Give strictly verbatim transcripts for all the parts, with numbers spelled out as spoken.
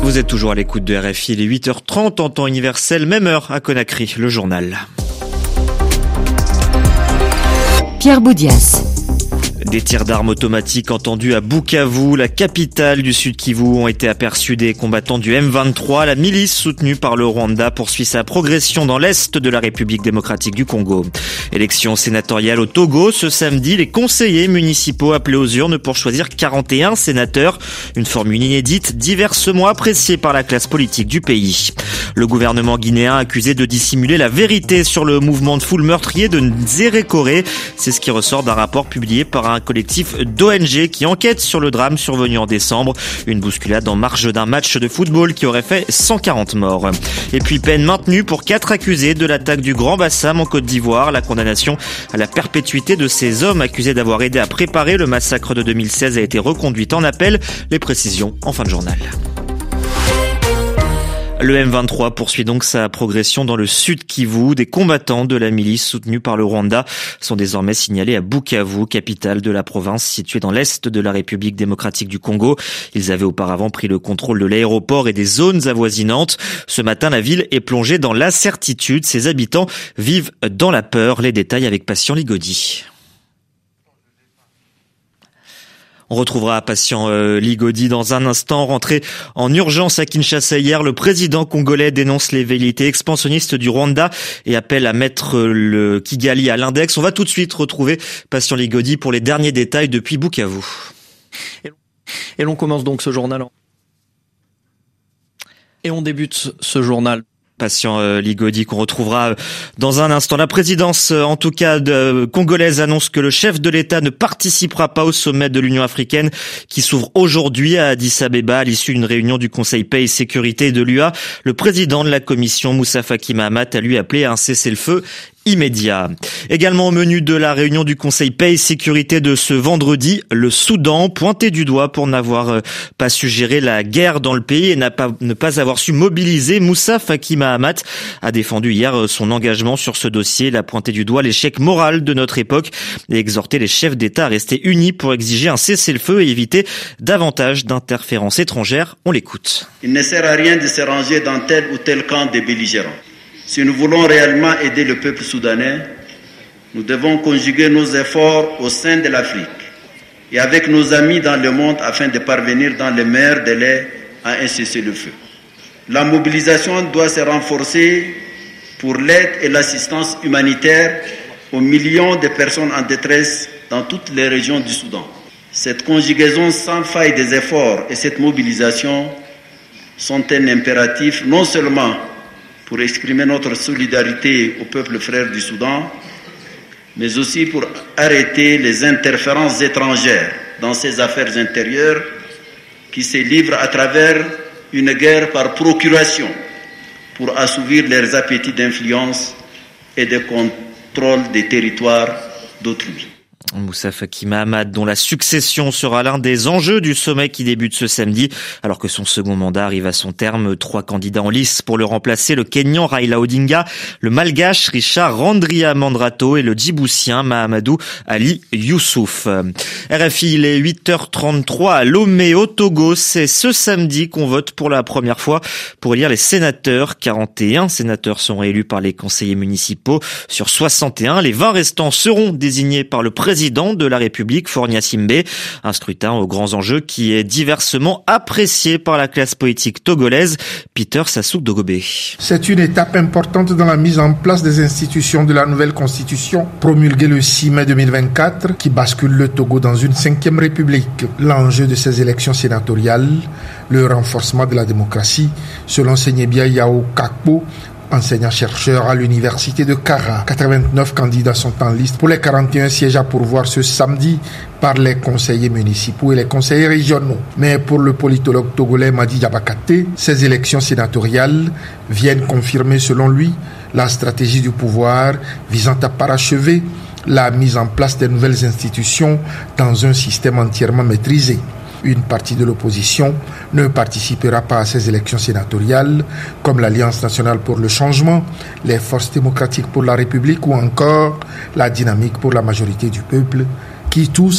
Vous êtes toujours à l'écoute de R F I, il est huit heures trente en temps universel, même heure à Conakry, le journal. Pierre Boudias. Des tirs d'armes automatiques entendus à Bukavu, la capitale du Sud Kivu, ont été aperçus des combattants du M vingt-trois. La milice soutenue par le Rwanda poursuit sa progression dans l'est de la République démocratique du Congo. Élection sénatoriale au Togo ce samedi. Les conseillers municipaux appelés aux urnes pour choisir quarante et un sénateurs. Une formule inédite, diversement appréciée par la classe politique du pays. Le gouvernement guinéen accusé de dissimuler la vérité sur le mouvement de foule meurtrier de Nzérékoré. C'est ce qui ressort d'un rapport publié par un collectif d'O N G qui enquête sur le drame survenu en décembre. Une bousculade en marge d'un match de football qui aurait fait cent quarante morts. Et puis peine maintenue pour quatre accusés de l'attaque du Grand Bassam en Côte d'Ivoire. La condamnation à la perpétuité de ces hommes accusés d'avoir aidé à préparer le massacre de deux mille seize a été reconduite en appel. Les précisions en fin de journal. Le M vingt-trois poursuit donc sa progression dans le Sud Kivu. Des combattants de la milice soutenus par le Rwanda sont désormais signalés à Bukavu, capitale de la province située dans l'est de la République démocratique du Congo. Ils avaient auparavant pris le contrôle de l'aéroport et des zones avoisinantes. Ce matin, la ville est plongée dans l'incertitude. Ses habitants vivent dans la peur. Les détails avec Patient Ligodi. On retrouvera Patient euh, Ligodi dans un instant. Rentré en urgence à Kinshasa hier, le président congolais dénonce les velléités expansionnistes du Rwanda et appelle à mettre le Kigali à l'index. On va tout de suite retrouver Patient Ligodi pour les derniers détails depuis Bukavu. Et l'on commence donc ce journal. Et on débute ce journal. Patient euh, Ligodi qu'on retrouvera dans un instant. La présidence, euh, en tout cas de, euh, congolaise, annonce que le chef de l'État ne participera pas au sommet de l'Union africaine qui s'ouvre aujourd'hui à Addis Abeba à l'issue d'une réunion du Conseil Paix et Sécurité de l'U A. Le président de la commission, Moussa Faki Mahamat, a lui appelé à un cessez-le-feu immédiat. Également au menu de la réunion du Conseil Paix et Sécurité de ce vendredi, le Soudan, pointé du doigt pour n'avoir pas su gérer la guerre dans le pays et n'a pas, ne pas avoir su mobiliser. Moussa Faki Mahamat a défendu hier son engagement sur ce dossier. Il a pointé du doigt l'échec moral de notre époque et exhorté les chefs d'État à rester unis pour exiger un cessez-le-feu et éviter davantage d'interférences étrangères. On l'écoute. Il ne sert à rien de se ranger dans tel ou tel camp des belligérants. Si nous voulons réellement aider le peuple soudanais, nous devons conjuguer nos efforts au sein de l'Afrique et avec nos amis dans le monde afin de parvenir dans les meilleurs délais à un cessez-le-feu. La mobilisation doit se renforcer pour l'aide et l'assistance humanitaire aux millions de personnes en détresse dans toutes les régions du Soudan. Cette conjugaison sans faille des efforts et cette mobilisation sont un impératif non seulement pour exprimer notre solidarité au peuple frère du Soudan, mais aussi pour arrêter les interférences étrangères dans ses affaires intérieures qui se livrent à travers une guerre par procuration pour assouvir leurs appétits d'influence et de contrôle des territoires d'autrui. Moussa Faki Mahamat, dont la succession sera l'un des enjeux du sommet qui débute ce samedi, alors que son second mandat arrive à son terme. Trois candidats en lice pour le remplacer, le Kenyan Raila Odinga, le Malgache Richard Randriamandrato et le Djiboutien Mahamadou Ali Youssouf. R F I, il est huit heures trente-trois à Lomé au Togo. C'est ce samedi qu'on vote pour la première fois pour élire les sénateurs. quarante et un sénateurs sont réélus par les conseillers municipaux sur soixante et un. Les vingt restants seront désignés par le président président de la République, Faure Gnassingbé. Un scrutin aux grands enjeux qui est diversement apprécié par la classe politique togolaise. Peter Sassouk Dogobé. C'est une étape importante dans la mise en place des institutions de la nouvelle constitution, promulguée le six mai deux mille vingt-quatre, qui bascule le Togo dans une cinquième république. L'enjeu de ces élections sénatoriales, le renforcement de la démocratie, selon Senyebia Yao Kakpo, enseignant-chercheur à l'université de Kara. quatre-vingt-neuf candidats sont en liste pour les quarante et un sièges à pourvoir ce samedi par les conseillers municipaux et les conseillers régionaux. Mais pour le politologue togolais Madi Diabakate, ces élections sénatoriales viennent confirmer, selon lui, la stratégie du pouvoir visant à parachever la mise en place des nouvelles institutions dans un système entièrement maîtrisé. Une partie de l'opposition ne participera pas à ces élections sénatoriales, comme l'Alliance nationale pour le changement, les forces démocratiques pour la République ou encore la dynamique pour la majorité du peuple, qui tous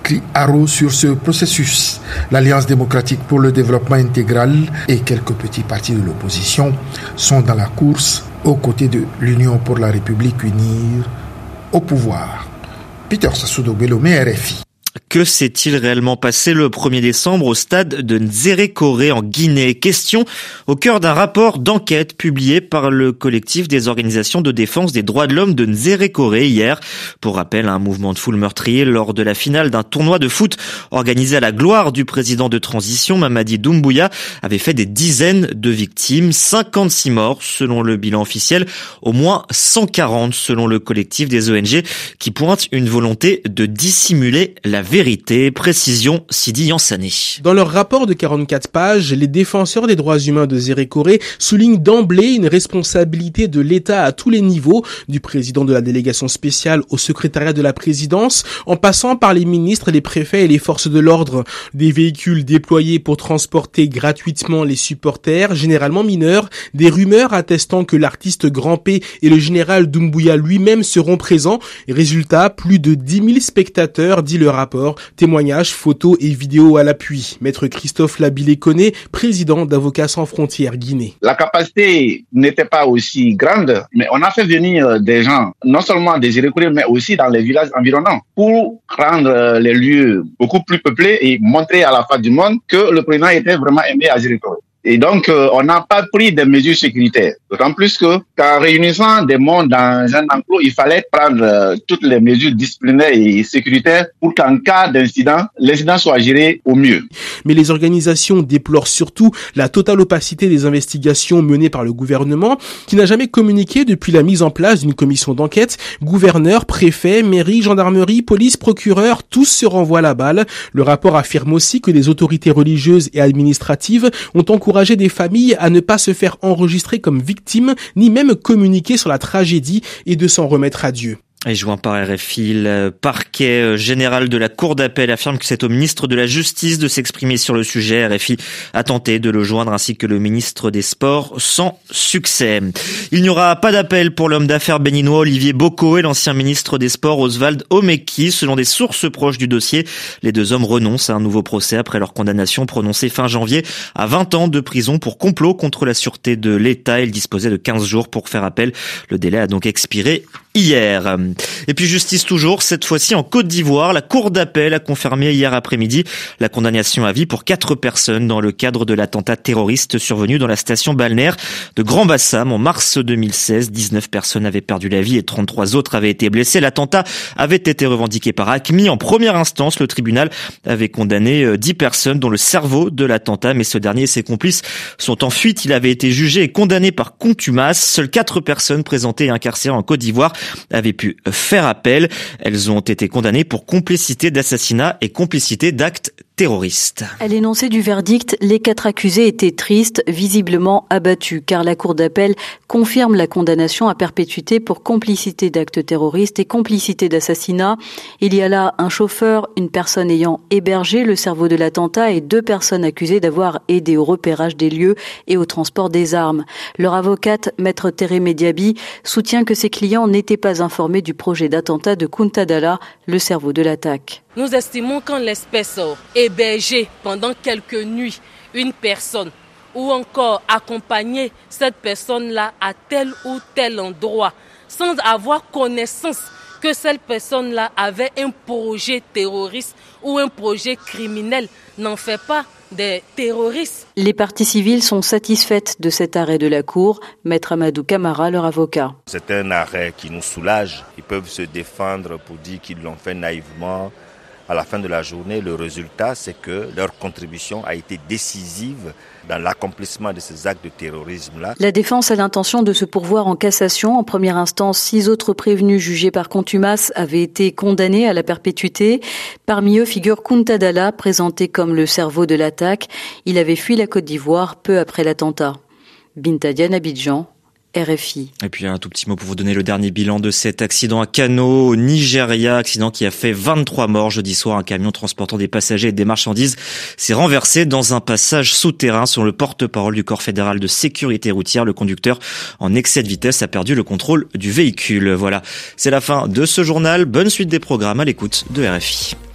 crie haro sur ce processus. L'Alliance démocratique pour le développement intégral et quelques petits partis de l'opposition sont dans la course aux côtés de l'Union pour la République unir au pouvoir. Peter Sassoudo Belomé, R F I. Que s'est-il réellement passé le premier décembre au stade de Nzérékoré en Guinée? Question au cœur d'un rapport d'enquête publié par le collectif des organisations de défense des droits de l'homme de Nzérékoré hier. Pour rappel, un mouvement de foule meurtrier lors de la finale d'un tournoi de foot organisé à la gloire du président de transition Mamadi Doumbouya avait fait des dizaines de victimes, cinquante-six morts selon le bilan officiel, au moins cent quarante selon le collectif des O N G qui pointe une volonté de dissimuler la vérité. Précision, Sidi Yansané. Dans leur rapport de quarante-quatre pages, les défenseurs des droits humains de Nzérékoré soulignent d'emblée une responsabilité de l'État à tous les niveaux, du président de la délégation spéciale au secrétariat de la présidence, en passant par les ministres, les préfets et les forces de l'ordre. Des véhicules déployés pour transporter gratuitement les supporters, généralement mineurs, des rumeurs attestant que l'artiste Grand P et le général Doumbouya lui-même seront présents. Résultat, plus de dix mille spectateurs, dit le rapport. Témoignages, photos et vidéos à l'appui. Maître Christophe Labilé-Koné, président d'Avocats sans frontières Guinée. La capacité n'était pas aussi grande, mais on a fait venir des gens, non seulement des Nzérékoré, mais aussi dans les villages environnants, pour rendre les lieux beaucoup plus peuplés et montrer à la face du monde que le président était vraiment aimé à Nzérékoré. Et donc, euh, on n'a pas pris des mesures sécuritaires. D'autant plus que, qu'en réunissant des mondes dans un enclos, il fallait prendre euh, toutes les mesures disciplinaires et sécuritaires pour qu'en cas d'incident, l'incident soit géré au mieux. Mais les organisations déplorent surtout la totale opacité des investigations menées par le gouvernement, qui n'a jamais communiqué depuis la mise en place d'une commission d'enquête. Gouverneur, préfet, mairie, gendarmerie, police, procureur, tous se renvoient la balle. Le rapport affirme aussi que les autorités religieuses et administratives ont encouragé des familles à ne pas se faire enregistrer comme victimes, ni même communiquer sur la tragédie et de s'en remettre à Dieu. Et joint par R F I, le parquet général de la Cour d'appel affirme que c'est au ministre de la Justice de s'exprimer sur le sujet. R F I a tenté de le joindre ainsi que le ministre des Sports sans succès. Il n'y aura pas d'appel pour l'homme d'affaires béninois Olivier Boko et l'ancien ministre des Sports Oswald Omeki. Selon des sources proches du dossier, les deux hommes renoncent à un nouveau procès après leur condamnation prononcée fin janvier à vingt ans de prison pour complot contre la sûreté de l'État. Ils disposaient de quinze jours pour faire appel. Le délai a donc expiré hier. Et puis justice toujours, cette fois-ci en Côte d'Ivoire. La Cour d'appel a confirmé hier après-midi la condamnation à vie pour quatre personnes dans le cadre de l'attentat terroriste survenu dans la station balnéaire de Grand-Bassam en mars deux mille seize. dix-neuf personnes avaient perdu la vie et trente-trois autres avaient été blessées. L'attentat avait été revendiqué par A C M I. En première instance, le tribunal avait condamné dix personnes dont le cerveau de l'attentat, mais ce dernier et ses complices sont en fuite. Il avait été jugé et condamné par contumace. Seules quatre personnes présentées et incarcérées en Côte d'Ivoire avaient pu faire appel. Elles ont été condamnées pour complicité d'assassinat et complicité d'actes terroristes. À l'énoncé du verdict, les quatre accusés étaient tristes, visiblement abattus, car la Cour d'appel confirme la condamnation à perpétuité pour complicité d'actes terroristes et complicité d'assassinat. Il y a là un chauffeur, une personne ayant hébergé le cerveau de l'attentat et deux personnes accusées d'avoir aidé au repérage des lieux et au transport des armes. Leur avocate, Maître Teré Mediabi, soutient que ses clients n'étaient pas informés du projet d'attentat de Kunta Dalla, le cerveau de l'attaque. Nous estimons qu'en l'espèce, héberger pendant quelques nuits une personne ou encore accompagner cette personne-là à tel ou tel endroit sans avoir connaissance que cette personne-là avait un projet terroriste ou un projet criminel n'en fait pas des terroristes. Les parties civiles sont satisfaites de cet arrêt de la Cour. Maître Amadou Camara, leur avocat. C'est un arrêt qui nous soulage. Ils peuvent se défendre pour dire qu'ils l'ont fait naïvement. À la fin de la journée, le résultat, c'est que leur contribution a été décisive dans l'accomplissement de ces actes de terrorisme-là. La défense a l'intention de se pourvoir en cassation. En première instance, six autres prévenus jugés par contumace avaient été condamnés à la perpétuité. Parmi eux figure Kunta Dalla, présenté comme le cerveau de l'attaque. Il avait fui la Côte d'Ivoire peu après l'attentat. Binta Diane, Abidjan. R F I. Et puis un tout petit mot pour vous donner le dernier bilan de cet accident à Kano au Nigeria, accident qui a fait vingt-trois morts jeudi soir. Un camion transportant des passagers et des marchandises s'est renversé dans un passage souterrain. Selon le porte-parole du corps fédéral de sécurité routière, le conducteur en excès de vitesse a perdu le contrôle du véhicule. Voilà, c'est la fin de ce journal. Bonne suite des programmes à l'écoute de R F I.